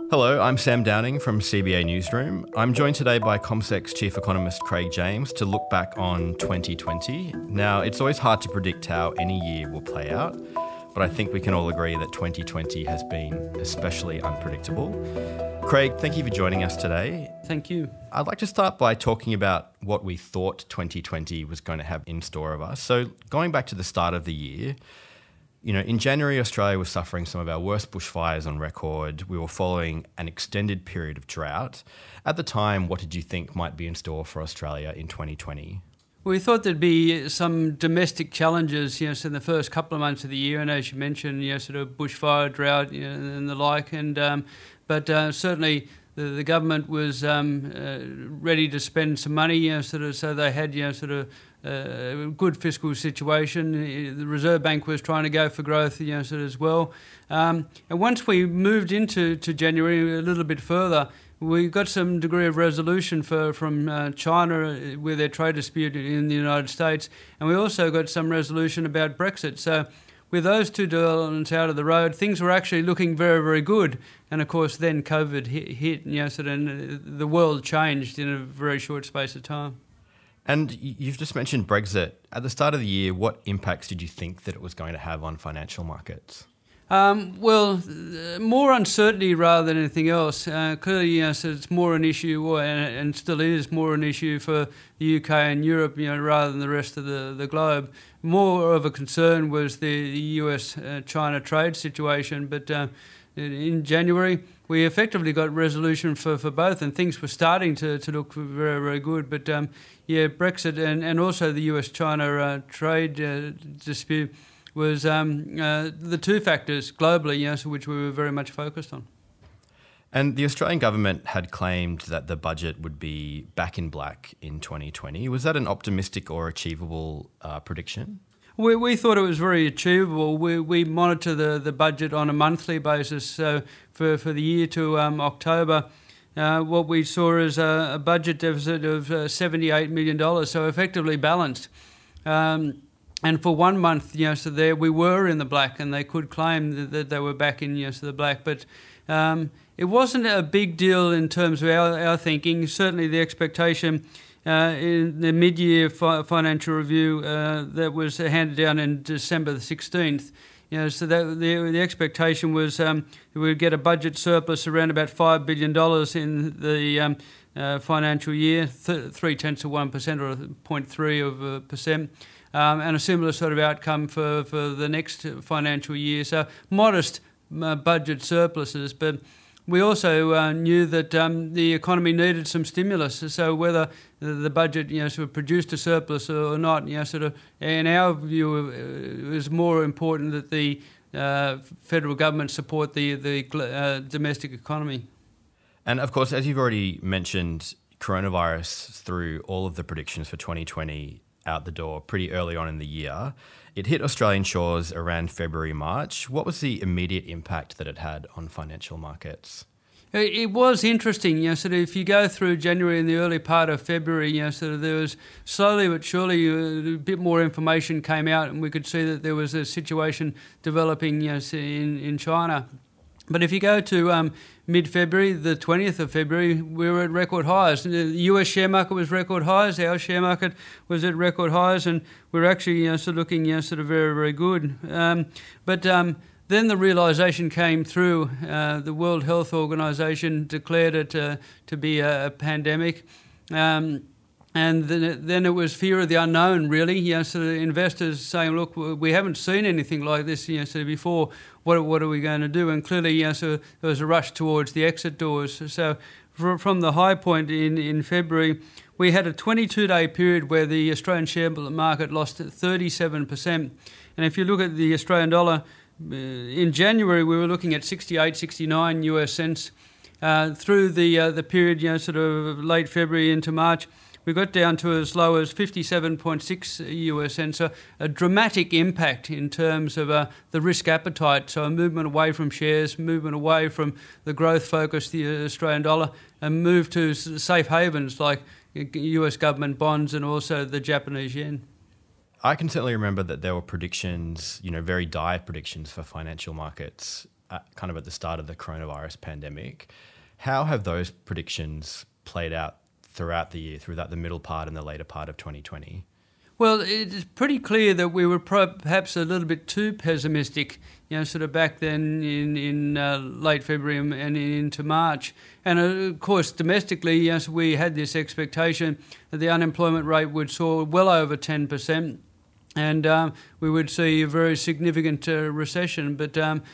Hello, I'm Sam Downing from CBA Newsroom. I'm joined today by CommSec's chief economist Craig James to look back on 2020. Now, it's always hard to predict how any year will play out, but I think we can all agree that 2020 has been especially unpredictable. Craig, thank you for joining us today. Thank you. I'd like to start by talking about what we thought 2020 was going to have in store of us. So going back to the start of the year, in January, Australia was suffering some of our worst bushfires on record. We were following an extended period of drought. At the time, what did you think might be in store for Australia in 2020? We thought there'd be some domestic challenges, in the first couple of months of the year, and as you mentioned, sort of bushfire, drought, and the like. But certainly the government was ready to spend some money, so they had, a good fiscal situation. The Reserve Bank was trying to go for growth, as well. And once we moved into January a little bit further, we got some degree of resolution from China with their trade dispute in the United States, and we also got some resolution about Brexit. So with those two developments out of the road, things were actually looking very, very good. And of course, then COVID hit, and the world changed in a very short space of time. And you've just mentioned Brexit. At the start of the year, what impacts did you think that it was going to have on financial markets? More uncertainty rather than anything else. Clearly, so it's more an issue, and still is more an issue for the UK and Europe, rather than the rest of the globe. More of a concern was the US-China trade situation, but in January, we effectively got resolution for both, and things were starting to look very, very good. But Brexit and also the US-China trade dispute was the two factors globally, which we were very much focused on. And the Australian government had claimed that the budget would be back in black in 2020. Was that an optimistic or achievable prediction? We thought it was very achievable. We monitor the budget on a monthly basis. So for the year to October, what we saw is a budget deficit of $78 million, so effectively balanced. And for 1 month, so there we were in the black, and they could claim that they were back in the black. But it wasn't a big deal in terms of our thinking. Certainly the expectation in the mid-year financial review that was handed down in December the 16th, so that the expectation was we would get a budget surplus around about $5 billion in the financial year, 0.3% or 0.3%. And a similar sort of outcome for the next financial year. So modest budget surpluses, but we also knew that the economy needed some stimulus. So whether the budget sort of produced a surplus or not, sort of in our view, it was more important that the federal government support the domestic economy. And of course, as you've already mentioned, coronavirus threw all of the predictions for 2020 out the door pretty early on in the year. It hit Australian shores around February, March. What was the immediate impact that it had on financial markets? It was interesting, sort of if you go through January and the early part of February, sort of there was slowly but surely a bit more information came out, and we could see that there was a situation developing, in China. But if you go to mid-February, the 20th of February, we were at record highs. The US share market was record highs, our share market was at record highs, and we were actually sort of looking sort of very, very good. But then the realisation came through. The World Health Organization declared it to be a pandemic. And then it was fear of the unknown, really. So the investors saying, look, we haven't seen anything like this so before. What are we going to do? And clearly, so there was a rush towards the exit doors. So from the high point in February, we had a 22-day period where the Australian share market lost 37%. And if you look at the Australian dollar, in January, we were looking at 68, 69 US cents. Through the period, sort of late February into March, we got down to as low as 57.6 US cents, so a dramatic impact in terms of the risk appetite, so a movement away from shares, movement away from the growth focus, the Australian dollar, and move to safe havens like US government bonds and also the Japanese yen. I can certainly remember that there were predictions, very dire predictions for financial markets kind of at the start of the coronavirus pandemic. How have those predictions played out throughout the year, throughout the middle part and the later part of 2020? Well, it's pretty clear that we were perhaps a little bit too pessimistic, sort of back then in late February and into March. And of course, domestically, yes, we had this expectation that the unemployment rate would soar well over 10%, and we would see a very significant recession. But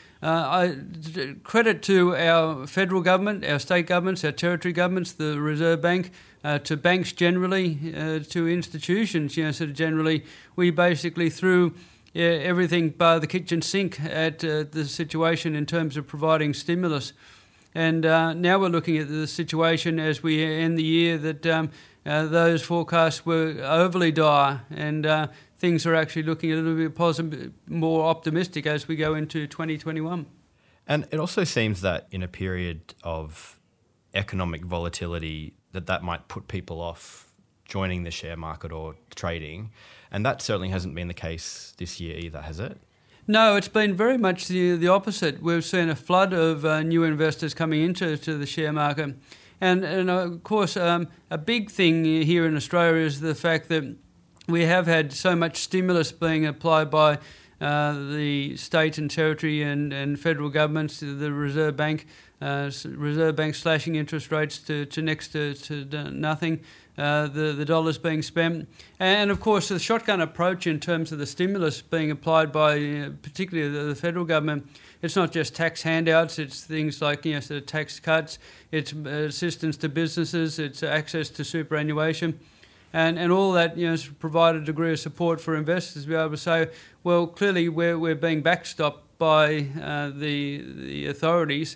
credit to our federal government, our state governments, our territory governments, the Reserve Bank, to banks generally, to institutions, sort of generally, we basically threw everything by the kitchen sink at the situation in terms of providing stimulus. And now we're looking at the situation as we end the year that those forecasts were overly dire, and things are actually looking a little bit positive, more optimistic as we go into 2021. And it also seems that in a period of economic volatility, that might put people off joining the share market or trading. And that certainly hasn't been the case this year either, has it? No, it's been very much the opposite. We've seen a flood of new investors coming into the share market. And of course, a big thing here in Australia is the fact that we have had so much stimulus being applied by the state and territory and federal governments, the Reserve Bank slashing interest rates to next to nothing, the dollars being spent, and of course the shotgun approach in terms of the stimulus being applied by particularly the federal government. It's not just tax handouts, it's things like sort of tax cuts, it's assistance to businesses, it's access to superannuation. And all that provide a degree of support for investors to be able to say, well, clearly we're being backstopped by the authorities,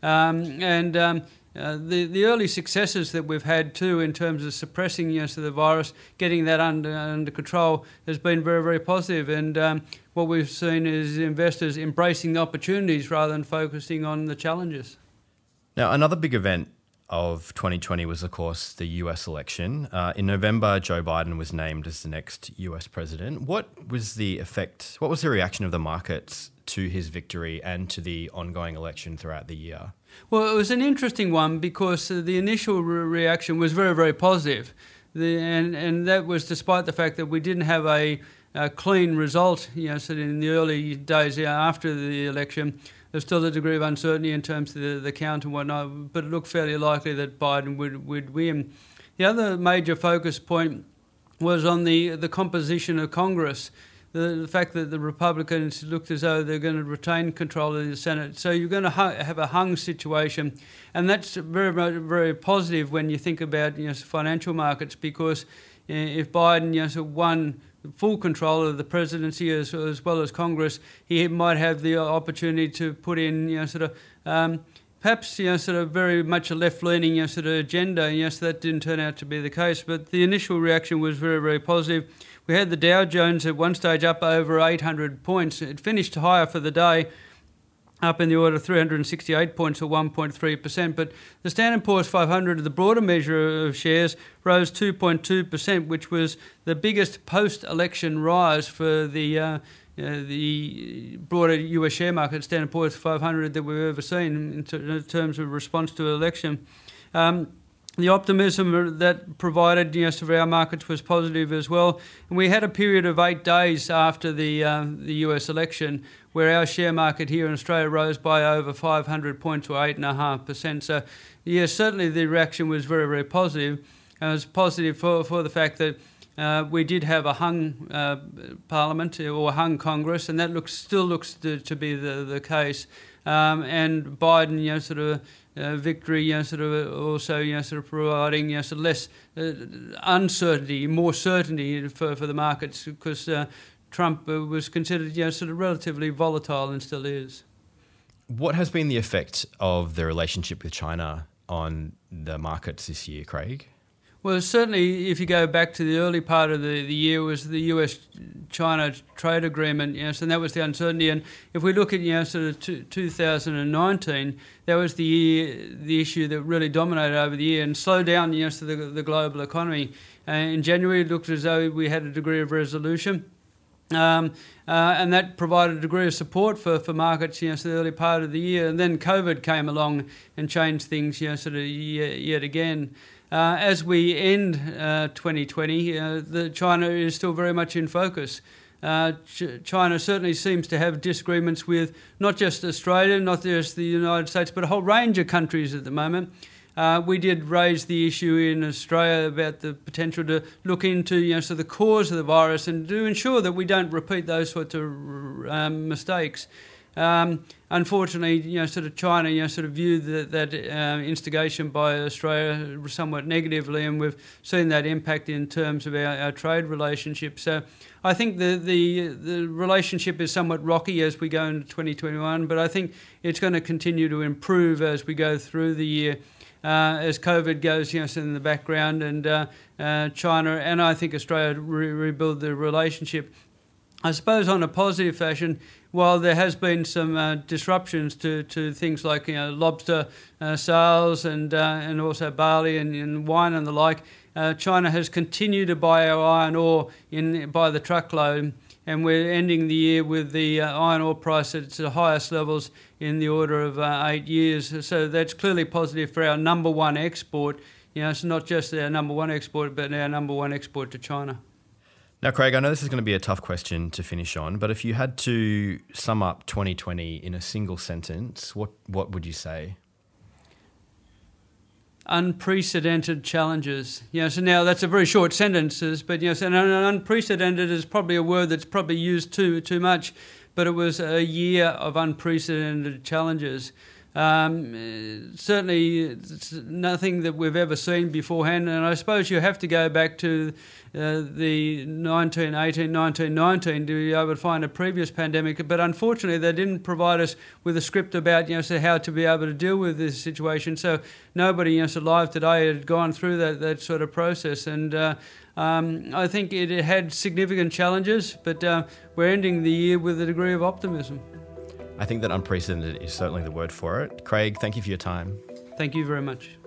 the early successes that we've had too in terms of suppressing the virus, getting that under control, has been very, very positive. And what we've seen is investors embracing the opportunities rather than focusing on the challenges. Now, another big event of 2020 was, of course, the US election. In November, Joe Biden was named as the next US president. What was the reaction of the markets to his victory and to the ongoing election throughout the year? Well, it was an interesting one because the initial reaction was very, very positive. And that was despite the fact that we didn't have a clean result, so in the early days after the election. There's still a degree of uncertainty in terms of the count and whatnot, but it looked fairly likely that Biden would win. The other major focus point was on the composition of Congress, the fact that the Republicans looked as though they're going to retain control of the Senate. So you're going to have a hung situation, and that's very, very, very positive when you think about financial markets, because if Biden won full control of the presidency as well as Congress, he might have the opportunity to put in perhaps sort of very much a left-leaning sort of agenda. So that didn't turn out to be the case, but the initial reaction was very, very positive. We had the Dow Jones at one stage up over 800 points. It finished higher for the day, up in the order of 368 points or 1.3%, but the Standard & Poor's 500, the broader measure of shares, rose 2.2%, which was the biggest post-election rise for the broader US share market, Standard & Poor's 500, that we've ever seen in terms of response to the election. The optimism that provided for our markets was positive as well. And we had a period of 8 days after the US election where our share market here in Australia rose by over 500 points or 8.5%. So, yes, certainly the reaction was very, very positive. And it was positive for the fact that we did have a hung parliament or a hung Congress, and that still looks to be the case. And Biden, sort of victory, sort of also, sort of providing, sort of less uncertainty, more certainty for the markets, because Trump was considered, sort of relatively volatile and still is. What has been the effect of the relationship with China on the markets this year, Craig? Well, certainly, if you go back to the early part of the year, was the US-China trade agreement, and that was the uncertainty. And if we look at, sort of 2019, that was the issue that really dominated over the year and slowed down, the global economy. In January, it looked as though we had a degree of resolution. And that provided a degree of support for markets, so the early part of the year. And then COVID came along and changed things, sort of yet again. As we end 2020, China is still very much in focus. China certainly seems to have disagreements with not just Australia, not just the United States, but a whole range of countries at the moment. We did raise the issue in Australia about the potential to look into the cause of the virus and to ensure that we don't repeat those sorts of mistakes. Unfortunately, sort of China, sort of viewed that instigation by Australia somewhat negatively, and we've seen that impact in terms of our trade relationship. So I think the relationship is somewhat rocky as we go into 2021, but I think it's going to continue to improve as we go through the year. As COVID goes, in the background, and China and I think Australia rebuild the relationship. I suppose on a positive fashion, while there has been some disruptions to things like lobster sales and also barley and wine and the like, China has continued to buy our iron ore by the truckload. And we're ending the year with the iron ore price at its highest levels in the order of 8 years. So that's clearly positive for our number one export. It's not just our number one export, but our number one export to China. Now, Craig, I know this is going to be a tough question to finish on, but if you had to sum up 2020 in a single sentence, what would you say? Unprecedented challenges. So now that's a very short sentences, but and unprecedented is probably a word that's probably used too much, but it was a year of unprecedented challenges. Certainly it's nothing that we've ever seen beforehand, and I suppose you have to go back to the 1918, 1919 to be able to find a previous pandemic, but unfortunately they didn't provide us with a script about how to be able to deal with this situation. So nobody alive today had gone through that sort of process, and I think it had significant challenges, but we're ending the year with a degree of optimism. I think that unprecedented is certainly the word for it. Craig, thank you for your time. Thank you very much.